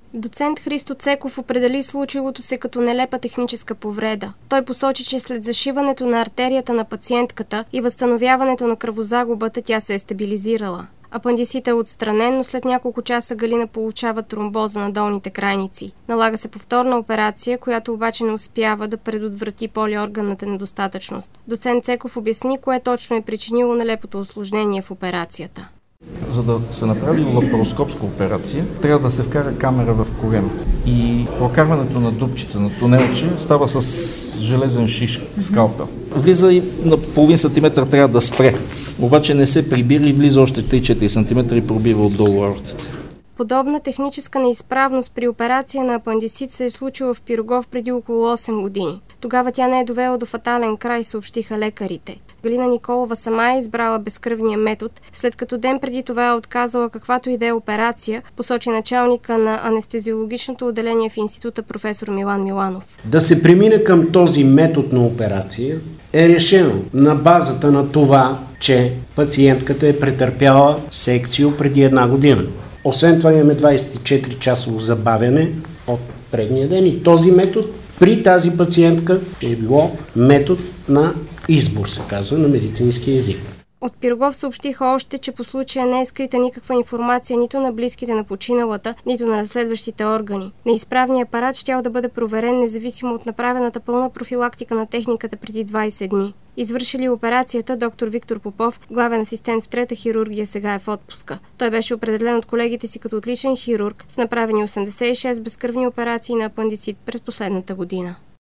Доцент Христо Цеков определи случилото се като нелепа техническа повреда. Той посочи, че след зашиването на артерията на пациентката и възстановяването на кръвозагубата тя се е стабилизирала. Апендицитът е отстранен, но след няколко часа Галина получава тромбоза на долните крайници. Налага се повторна операция, която обаче не успява да предотврати полиорганната недостатъчност. Доцент Цеков обясни кое точно е причинило нелепото усложнение в операцията. За да се направи лапароскопска операция, трябва да се вкара камера в корем. И прокарването на дупчица, на тунелче, става с железен шиш, скалпел. Влиза и на половин сантиметър трябва да спре. Обаче не се прибира и влиза още 3-4 см и пробива отдолу аортата. Подобна техническа неизправност при операция на апендицит се е случила в Пирогов преди около 8 години. Тогава тя не е довела до фатален край, съобщиха лекарите. Галина Николова сама е избрала безкръвния метод, след като ден преди това е отказала каквато и да е операция, посочи началника на анестезиологичното отделение в института професор Милан Миланов. Да се премине към този метод на операция е решено на базата на това, че пациентката е претърпяла секцио преди 1 година. Освен това имаме 24-часово забавяне от предния ден и този метод при тази пациентка е било метод на избор, се казва на медицински език. От Пирогов съобщиха още, че по случая не е скрита никаква информация нито на близките на починалата, нито на разследващите органи. Неизправният апарат щял да бъде проверен независимо от направената пълна профилактика на техниката преди 20 дни. Извършили операцията, доктор Виктор Попов, главен асистент в трета хирургия, сега е в отпуска. Той беше определен от колегите си като отличен хирург с направени 86 безкръвни операции на апендицит през последната година.